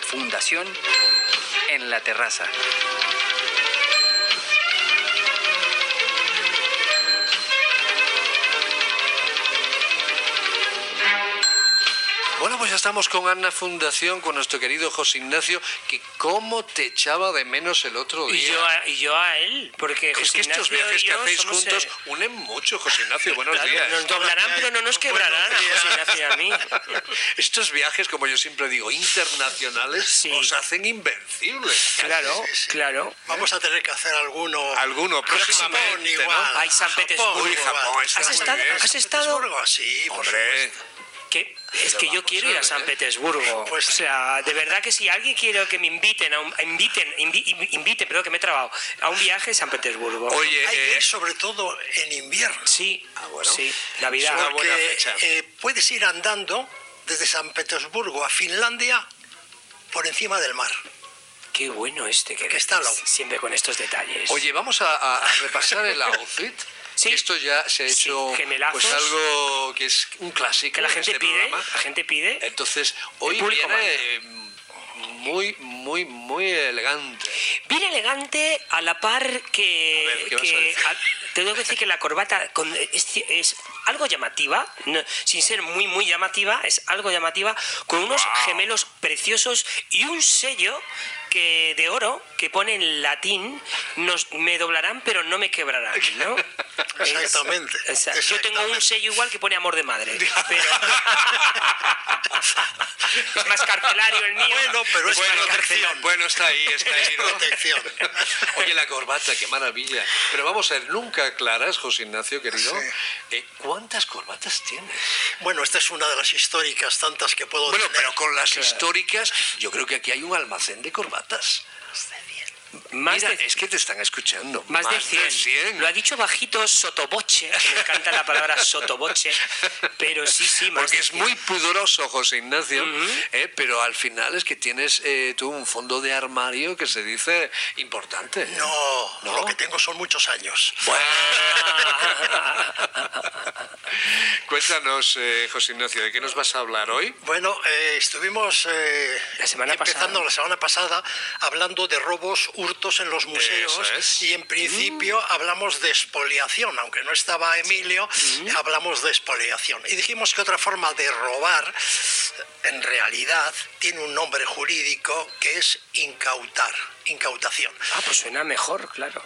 Fundación en la terraza. Bueno, pues ya estamos con Anna Fundación, con nuestro querido José Ignacio, que cómo te echaba de menos el otro día. Y yo a él, porque es José que estos Ignacio viajes y que yo hacéis somos, juntos unen mucho, José Ignacio. Buenos claro, días. nos doblarán, pero no nos quebrarán a José Ignacio y a mí. Estos viajes, como yo siempre digo, internacionales, Sí. os hacen invencibles. Claro, Sí. claro. Vamos a tener que hacer alguno Próximamente, igual. ¿no? Ay, San Petersburgo. Uy, Japón, está ¿Has muy estado? bien. ¿Has estado? Petersburgo, sí, por Hombre, supuesto. Es que yo quiero ir a San Petersburgo. Pues- O sea, de verdad que si alguien quiere que me inviten, perdón, que me he trabado, a un viaje a San Petersburgo. oye, Hay que ir sobre todo en invierno. Sí, bueno. sí, Navidad. Una buena Porque fecha. puedes ir andando desde San Petersburgo a Finlandia por encima del mar. Qué bueno que está al lado. siempre con estos detalles. oye, vamos a repasar el outfit. Sí. Esto ya se ha Sí, hecho gemelazos. pues algo que es un clásico que la en gente este pide, programa. la gente pide. Entonces, hoy público viene muy elegante. Bien elegante a la par que... A ver, ¿qué vas a decir? Tengo que decir que la corbata es algo llamativa, sin ser muy llamativa, es algo llamativa, con unos gemelos preciosos y un sello de oro que pone en latín, me doblarán pero no me quebrarán, ¿no? Exactamente. Yo tengo un sello igual que pone amor de madre, pero es más carcelario el mío. Bueno, pero es Bueno, protección. bueno, está ahí, ¿no? Protección. Oye, la corbata, qué maravilla. Pero vamos a ver, nunca aclaras, José Ignacio, querido, ¿cuántas corbatas tienes? Bueno, esta es una de las históricas tantas que puedo Bueno, tener. pero con las históricas, yo creo que aquí hay un almacén de corbatas. Más Mira, de es que te están escuchando. Más de 100. Lo ha dicho bajito sotoboche, que me encanta la palabra sotoboche, pero sí, más Porque de es 100. muy pudoroso, José Ignacio, pero al final es que tienes tú un fondo de armario que se dice importante. No, ¿No? lo que tengo son muchos años. Cuéntanos, José Ignacio, ¿de qué nos vas a hablar hoy? Bueno, estuvimos La semana la semana pasada hablando de robos, hurtos en los museos. Eso es. Y en principio hablamos de expoliación, aunque no estaba Emilio, hablamos de expoliación. Y dijimos que otra forma de robar, en realidad, tiene un nombre jurídico que es incautación. Pues suena mejor, claro.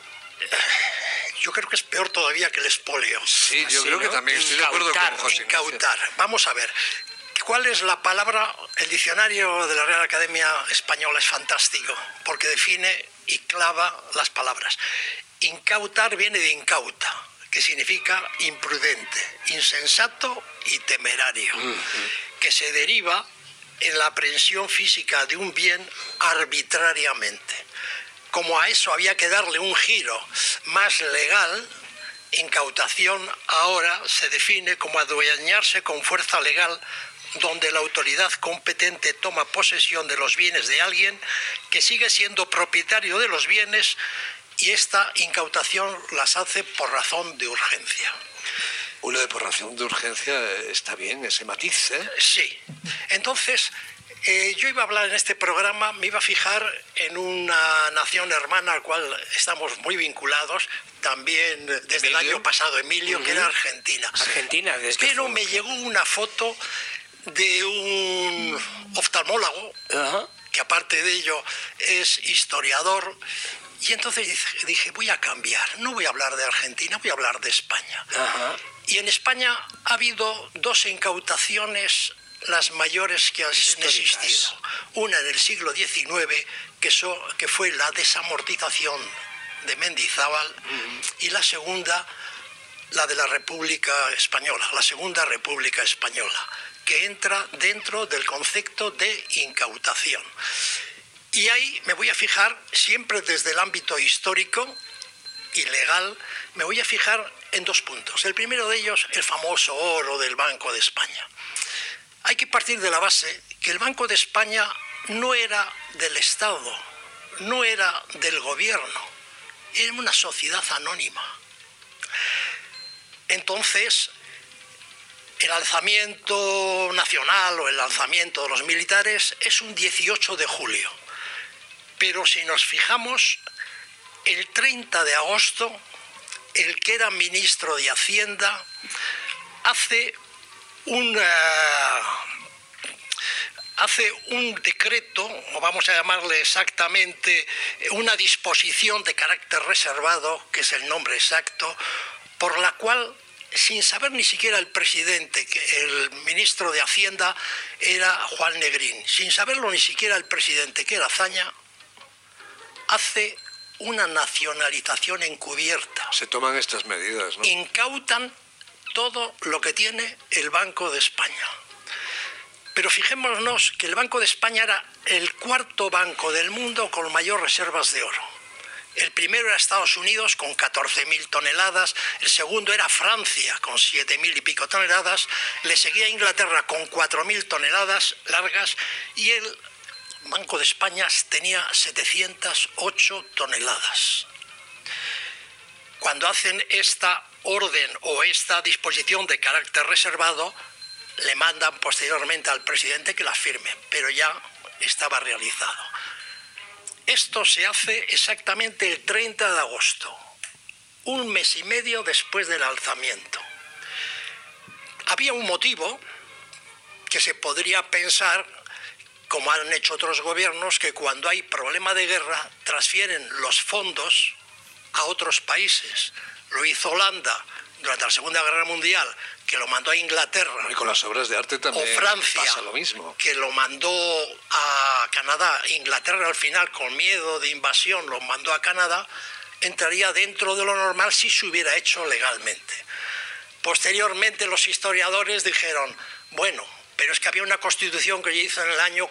Yo creo que es peor todavía que el expolio. Sí, yo Sí, creo que ¿no? también estoy de acuerdo con José Ignacio. Incautar. Vamos a ver. ¿Cuál es la palabra? El diccionario de la Real Academia Española es fantástico porque define y clava las palabras. Incautar viene de incauta, que significa imprudente, insensato y temerario, que se deriva en la aprehensión física de un bien arbitrariamente. Como a eso había que darle un giro más legal, incautación ahora se define como adueñarse con fuerza legal donde la autoridad competente toma posesión de los bienes de alguien que sigue siendo propietario de los bienes y esta incautación las hace por razón de urgencia. Lo de por razón de urgencia está bien, ese matiz, ¿eh? Sí. Entonces, yo iba a hablar en este programa, me iba a fijar en una nación hermana al cual estamos muy vinculados, también desde el año pasado, Emilio, que era Argentina. Argentina, desde que Pero fue- me llegó una foto de un oftalmólogo, Ajá. que aparte de ello es historiador, y entonces dije, voy a cambiar, no voy a hablar de Argentina, voy a hablar de España. Ajá. Y en España ha habido dos incautaciones, las mayores que han existido. Una en el siglo XIX, que fue la desamortización de Mendizábal, y la segunda, la de la República Española, la Segunda República Española, que entra dentro del concepto de incautación. Y ahí me voy a fijar, siempre desde el ámbito histórico y legal, me voy a fijar en dos puntos. El primero de ellos, el famoso oro del Banco de España. Hay que partir de la base que el Banco de España no era del Estado, no era del gobierno, era una sociedad anónima. Entonces, El alzamiento nacional o el alzamiento de los militares es un 18 de julio. Pero si nos fijamos, el 30 de agosto, el que era ministro de Hacienda hace un decreto, o vamos a llamarle exactamente una disposición de carácter reservado, que es el nombre exacto, por la cual, sin saber ni siquiera el presidente, que el ministro de Hacienda era Juan Negrín, sin saberlo ni siquiera el presidente, que era Azaña, hace una nacionalización encubierta. Se toman estas medidas, ¿no? Incautan todo lo que tiene el Banco de España. Pero fijémonos que el Banco de España era el cuarto banco del mundo con mayor reservas de oro. El primero era Estados Unidos con 14.000 toneladas, el segundo era Francia con 7.000 y pico toneladas, le seguía Inglaterra con 4.000 toneladas largas y el Banco de España tenía 708 toneladas. Cuando hacen esta orden o esta disposición de carácter reservado, le mandan posteriormente al presidente que la firme, pero ya estaba realizado. Esto se hace exactamente el 30 de agosto, un mes y medio después del alzamiento. Había un motivo que se podría pensar, como han hecho otros gobiernos, que cuando hay problema de guerra transfieren los fondos a otros países. Lo hizo Holanda durante la Segunda Guerra Mundial, que lo mandó a Inglaterra. Y con las obras de arte también o Francia, pasa lo mismo. Que lo mandó a Canadá. Inglaterra al final, con miedo de invasión, lo mandó a Canadá. Entraría dentro de lo normal si se hubiera hecho legalmente. Posteriormente los historiadores dijeron, bueno, pero es que había una constitución que se hizo en el año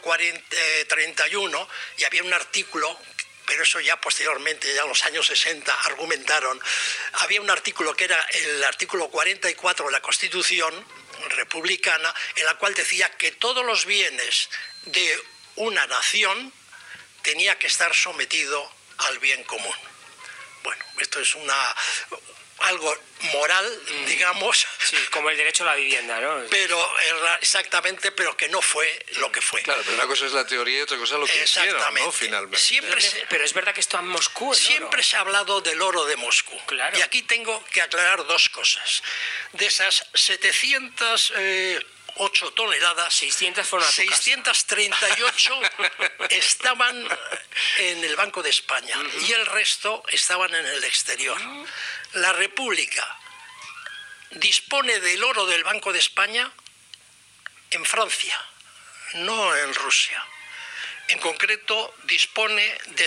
31 y había un artículo, pero eso ya posteriormente, ya en los años 60, argumentaron. Había un artículo que era el artículo 44 de la Constitución republicana, en la cual decía que todos los bienes de una nación tenía que estar sometido al bien común. Bueno, esto es algo moral, digamos. Sí, como el derecho a la vivienda, ¿no? Pero exactamente, pero que no fue lo que fue. Claro, pero una cosa es la teoría y otra cosa es lo que hicieron, ¿no? Finalmente. Pero es verdad que esto en Moscú, siempre se ha hablado del oro de Moscú. Claro. Y aquí tengo que aclarar dos cosas. De esas 708 toneladas, 600 fueron a tu casa. 638 estaban en el Banco de España y el resto estaban en el exterior. La República dispone del oro del Banco de España en Francia, no en Rusia. En concreto, dispone de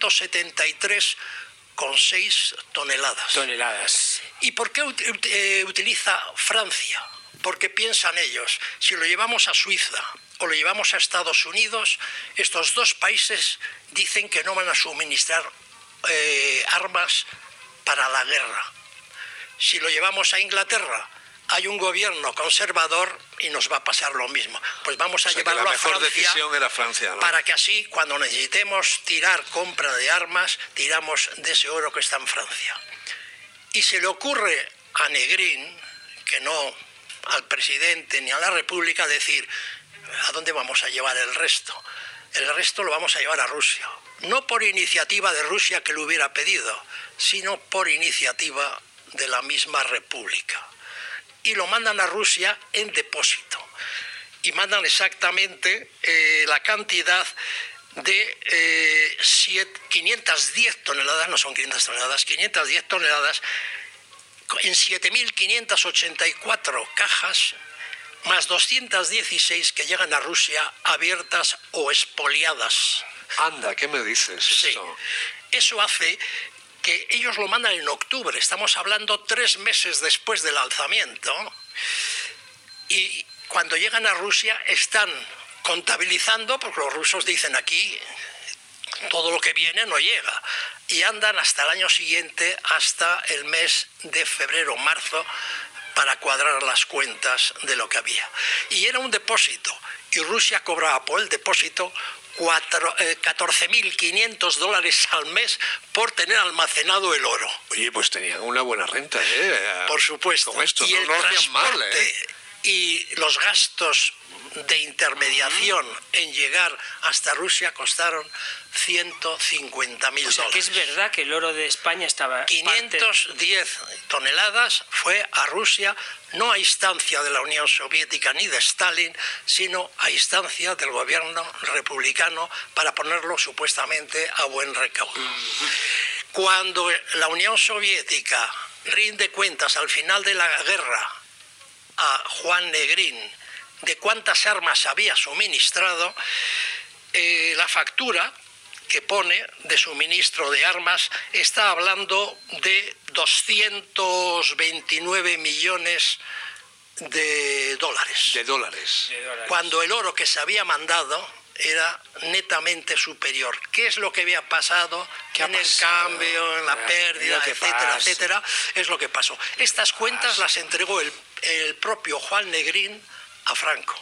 173,6 toneladas. ¿Y por qué utiliza Francia? Porque piensan ellos, si lo llevamos a Suiza o lo llevamos a Estados Unidos, estos dos países dicen que no van a suministrar armas para la guerra. Si lo llevamos a Inglaterra, hay un gobierno conservador y nos va a pasar lo mismo. Pues vamos a llevarlo a Francia. La mejor decisión era Francia, ¿no? Para que así, cuando necesitemos tirar compra de armas, tiramos de ese oro que está en Francia. Y se le ocurre a Negrín, que no al presidente ni a la República, decir, ¿a dónde vamos a llevar el resto? El resto lo vamos a llevar a Rusia. No por iniciativa de Rusia que lo hubiera pedido, sino por iniciativa de la misma República. Y lo mandan a Rusia en depósito. Y mandan exactamente la cantidad de 510 toneladas, no son 500 toneladas, 510 toneladas, en 7.584 cajas, más 216 que llegan a Rusia abiertas o expoliadas. Anda, ¿qué me dices? Sí. Eso hace que ellos lo mandan en octubre, estamos hablando 3 meses después del alzamiento, y cuando llegan a Rusia están contabilizando, porque los rusos dicen aquí todo lo que viene no llega, y andan hasta el año siguiente, hasta el mes de febrero, marzo, para cuadrar las cuentas de lo que había. Y era un depósito, y Rusia cobraba por el depósito $14.500 al mes por tener almacenado el oro. Oye, pues tenían una buena renta, ¿eh? Por supuesto. Con esto, y no lo hacían mal, ¿eh? y los gastos de intermediación en llegar hasta Rusia costaron 150.000 O sea, que dólares. es verdad que el oro de España estaba... 510 toneladas fue a Rusia, no a instancia de la Unión Soviética ni de Stalin, sino a instancia del gobierno republicano para ponerlo supuestamente a buen recaudo. Cuando la Unión Soviética rinde cuentas al final de la guerra a Juan Negrín de cuántas armas había suministrado, la factura que pone de suministro de armas está hablando de 229 millones de dólares. De dólares. Cuando el oro que se había mandado era netamente superior. ¿Qué es lo que había pasado en el cambio, en la pérdida, etcétera, etcétera? Es lo que pasó. Estas cuentas las entregó el propio Juan Negrín a Franco.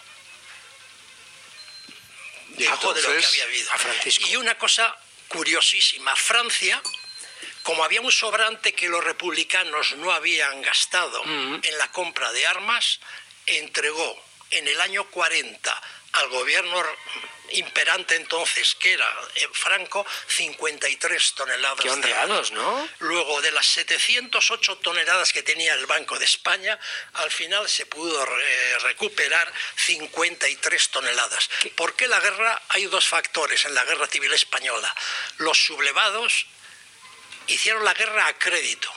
Dijo de lo que había habido. Y una cosa curiosísima, Francia, como había un sobrante que los republicanos no habían gastado en la compra de armas, entregó en el año 40 al gobierno imperante entonces, que era Franco, 53 toneladas. Qué honrados, ¿no? Luego, de las 708 toneladas que tenía el Banco de España, al final se pudo recuperar 53 toneladas. ¿Por qué la guerra? Hay dos factores en la guerra civil española. Los sublevados hicieron la guerra a crédito.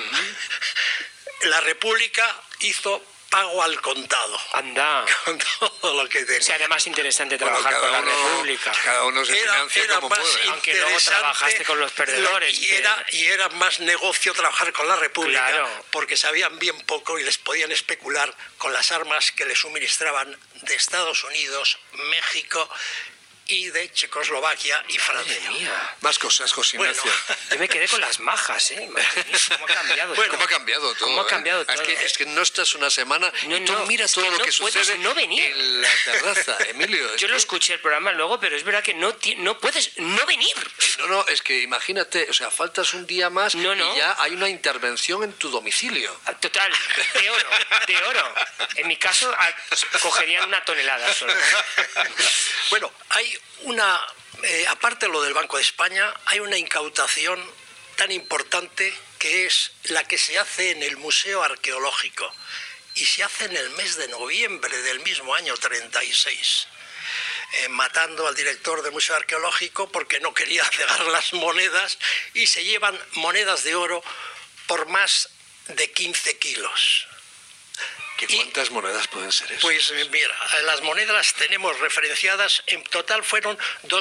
La República hizo pago al contado. Anda. Con todo lo que tenía. Sería más interesante trabajar con la República. Cada uno se financia como puede. Aunque luego trabajaste con los perdedores. Y era más negocio trabajar con la República, Claro. porque sabían bien poco y les podían especular con las armas que les suministraban de Estados Unidos, México y de Checoslovaquia y Francia. Madre mía. Más cosas, José Ignacio. Yo me quedé con las majas, ¿eh? ¿Cómo ha cambiado? Bueno, ¿cómo ha cambiado todo? ¿Cómo ha cambiado todo? Es que no estás una semana No, y tú no, miras es todo que lo no que puedes sucede no venir. en la terraza, Emilio. Yo lo escuché el programa luego, pero es verdad que no puedes no venir. No, es que imagínate, o sea, faltas un día más No. y ya hay una intervención en tu domicilio. Total, de oro. En mi caso, cogerían una tonelada solo. Bueno, hay una, aparte de lo del Banco de España, hay una incautación tan importante que es la que se hace en el Museo Arqueológico y se hace en el mes de noviembre del mismo año 36, matando al director del Museo Arqueológico porque no quería cegar las monedas y se llevan monedas de oro por más de 15 kilos. ¿Cuántas monedas pueden ser esas? Pues mira, las monedas las tenemos referenciadas, en total fueron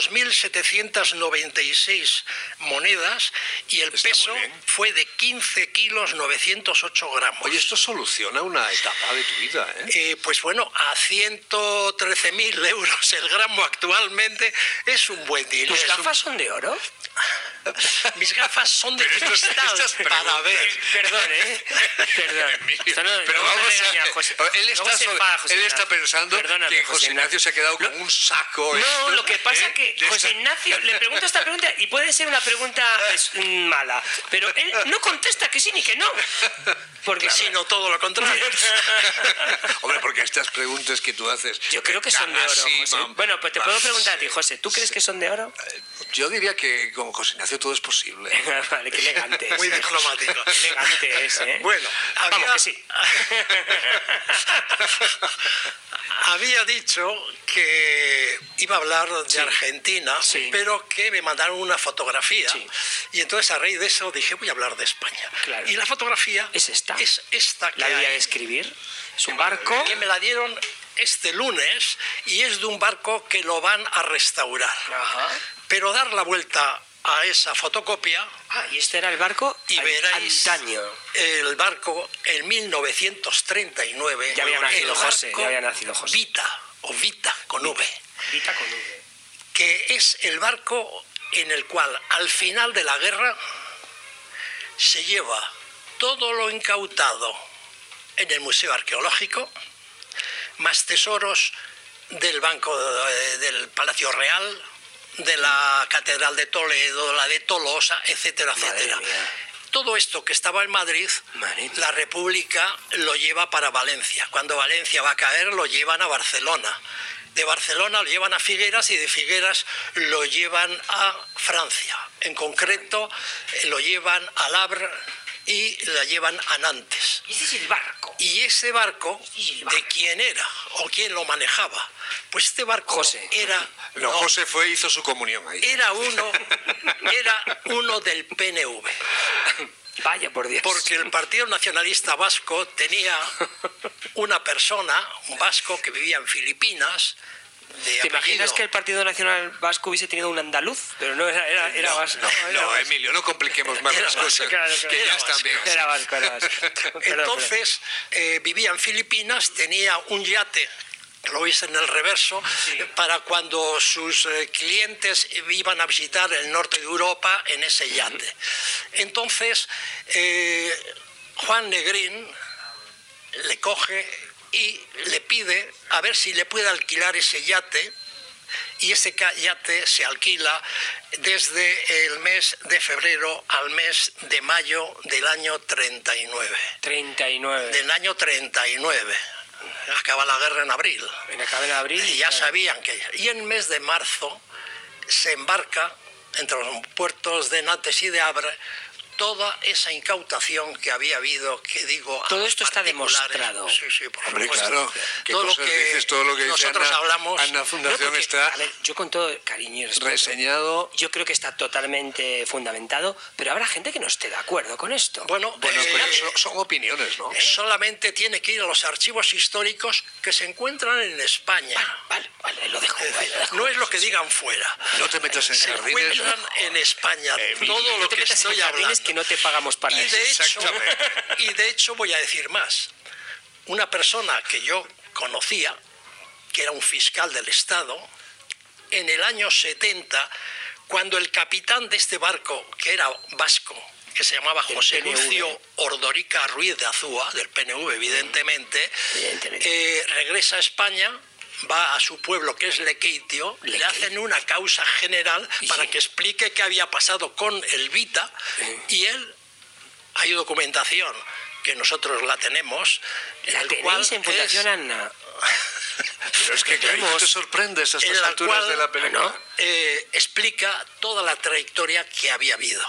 2.796 monedas y el peso fue de 15 kilos 908 gramos. Oye, esto soluciona una etapa de tu vida, ¿eh? Pues bueno, a 113.000 euros el gramo actualmente es un buen dinero. ¿Tus gafas son de oro? Mis gafas son de cristal para ver. Perdón, ¿eh? Perdón. Pero vamos a ver, José. él está pensando Perdóname, que José Ignacio se ha quedado con un saco. No, lo que pasa es que José Ignacio le pregunto esta pregunta y puede ser una pregunta mala, pero él no contesta que sí ni que no. Porque sino todo lo contrario. Hombre, porque estas preguntas que tú haces... Yo creo que son de oro, José. Bueno, pues te puedo preguntar a ti, José, ¿tú crees que son de oro? Yo diría que con José Ignacio todo es posible. Vale, qué elegante es. Muy diplomático. Qué elegante es, ¿eh? Bueno, vamos, que sí. Había dicho que iba a hablar de Argentina, pero que me mandaron una fotografía. Sí. Y entonces a raíz de eso dije, voy a hablar de España. Claro. Y la fotografía ¿Es esta? que La voy a hay, describir. Es un barco. que me la dieron este lunes y es de un barco que lo van a restaurar. Ajá. Pero dar la vuelta a esa fotocopia Y este era el barco y veréis antaño. el barco en 1939. Ya había nacido el José, barco ya había nacido José. Vita con V, Vita con V. que es el barco en el cual al final de la guerra se lleva todo lo incautado en el Museo Arqueológico, más tesoros del Banco del Palacio Real, de la Catedral de Toledo, la de Tolosa, etcétera, etcétera. Todo esto que estaba en Madrid, la República lo lleva para Valencia. Cuando Valencia va a caer, lo llevan a Barcelona. De Barcelona lo llevan a Figueras y de Figueras lo llevan a Francia. En concreto, lo llevan a Havre y la llevan a Nantes. Ese es el barco. Y ese barco, ¿de quién era o quién lo manejaba? Pues este barco José. era... No, José hizo su comunión ahí. Era uno del PNV. Vaya por Dios. Porque el Partido Nacionalista Vasco tenía una persona, un vasco que vivía en Filipinas. ¿Te imaginas que el Partido Nacional Vasco hubiese tenido un andaluz? Pero no era vasco. No, Emilio, no compliquemos más las cosas. Claro, que ya están bien. Era vasco. Entonces, vivía en Filipinas, tenía un yate, lo veis en el reverso, para cuando sus clientes iban a visitar el norte de Europa en ese yate. Entonces, Juan Negrín le coge y le pide a ver si le puede alquilar ese yate, y ese yate se alquila desde el mes de febrero al mes de mayo del año 39. 39. Del año 39. Acaba la guerra en abril. Acaba en abril. Y ya sabían que... Y en el mes de marzo se embarca entre los puertos de Nantes y de Havre toda esa incautación que había habido, que digo... Todo esto está demostrado. Sí, por Hombre, supuesto. claro. Todo lo que dices, todo lo que nosotros dice hablamos... Anna Fundación Porque, está a ver, yo con todo cariño y respeto, reseñado. yo creo que está totalmente fundamentado, pero habrá gente que no esté de acuerdo con esto. Bueno, Bueno, pero eso son opiniones, ¿no? solamente tiene que ir a los archivos históricos que se encuentran en España. Vale, lo dejo. No es lo que digan fuera. No te metas en Se jardines. encuentran en España. Todo lo No te que metas estoy en jardines hablando. que no te pagamos para eso. Y de hecho voy a decir más. Una persona que yo conocía, que era un fiscal del Estado, en el año 70, cuando el capitán de este barco, que era vasco, que se llamaba José Lucio Ordorica Ruiz de Azúa, del PNV evidentemente, regresa a España, va a su pueblo que es Lequeitio, le hacen una causa general para que explique qué había pasado con el Vita, y él... Hay documentación que nosotros la tenemos. ¿La tenéis en Fundación Anna? Pero es que claro, te sorprendes a estas alturas de la película. ¿no? Explica toda la trayectoria que había habido.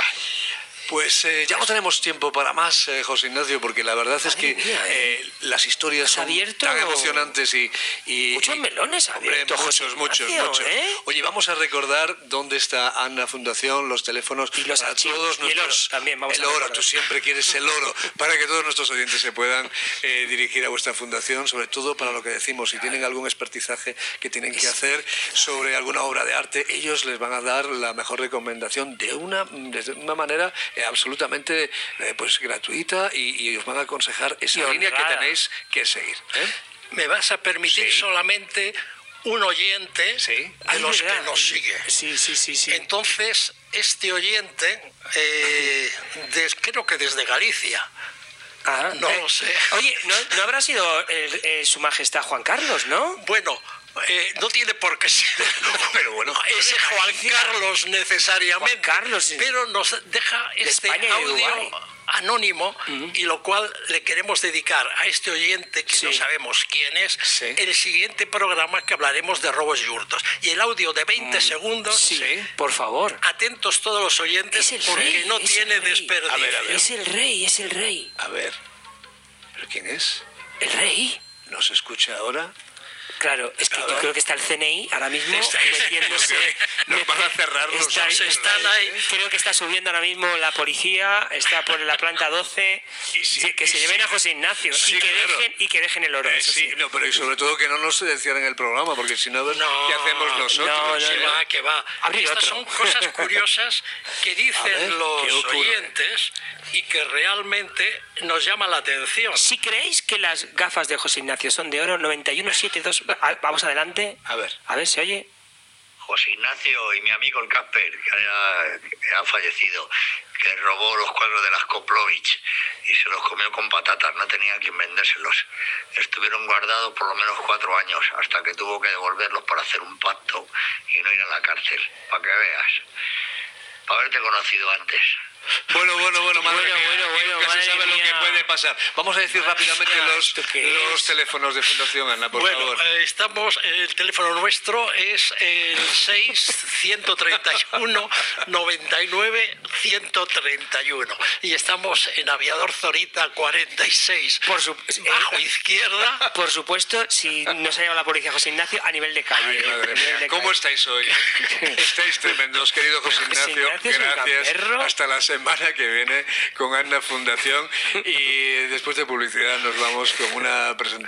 Pues ya no tenemos tiempo para más, José Ignacio, porque la verdad es que las historias son tan emocionantes y muchos melones abiertos. Muchos. Oye, vamos a recordar dónde está Anna Fundación, los teléfonos y los archivos, todos nuestros, y el oro también. Vamos el oro, tú siempre quieres el oro, para que todos nuestros oyentes se puedan dirigir a vuestra fundación, sobre todo para lo que decimos, si tienen algún expertizaje que tienen que hacer sobre alguna obra de arte, ellos les van a dar la mejor recomendación de una manera absolutamente pues gratuita y os van a aconsejar esa línea que tenéis que seguir. Me vas a permitir solamente un oyente de los que nos sigue. Sí. Entonces, este oyente, creo que desde Galicia. No lo sé. Oye, ¿no habrá sido su majestad Juan Carlos, no? Bueno... no tiene por qué ser, pero bueno, ese Juan Carlos necesariamente, Juan Carlos, pero nos deja este audio anónimo y lo cual le queremos dedicar a este oyente que no sabemos quién es, el siguiente programa que hablaremos de robos y hurtos. Y el audio de 20 segundos, por favor. Atentos todos los oyentes porque no tiene desperdicio. A ver. Es el rey. A ver, ¿pero quién es? ¿El rey? ¿No se escucha ahora? Claro, es que yo creo que está el CNI ahora mismo metiéndose. Nos van a cerrar los están ahí. Creo que está subiendo ahora mismo la policía, está por la planta 12. Que se lleven a José Ignacio y que dejen el oro. Pero y sobre todo que no nos cierren el programa, porque si no, ¿qué hacemos nosotros? Que va. Estas son cosas curiosas que dicen los oyentes y que realmente nos llama la atención. Si creéis que las gafas de José Ignacio son de oro, 9172... Vamos adelante. A ver, ¿se oye? José Ignacio y mi amigo el Casper, que ha fallecido, que robó los cuadros de las Koplovich y se los comió con patatas, no tenía quien vendérselos. Estuvieron guardados por lo menos 4 años, hasta que tuvo que devolverlos para hacer un pacto y no ir a la cárcel, para que veas. Para haberte conocido antes. Bueno, madre mía, nunca se madre sabe lo que mía. puede pasar. Vamos a decir rápidamente ¿Esto qué los es? teléfonos de Fundación Anna, por Bueno, favor. el teléfono nuestro es el 6-131-99-131 y estamos en Aviador Zorita 46, bajo izquierda. Por supuesto, si no se ha llevado la policía José Ignacio, a nivel de calle. Ay, madre A nivel mía, de ¿cómo calle. estáis hoy? Estáis tremendos, querido José Ignacio. Ignacio es un Gracias. gamberro. Hasta la semana que viene con Anna Fundación. Y después de publicidad nos vamos con una presentación.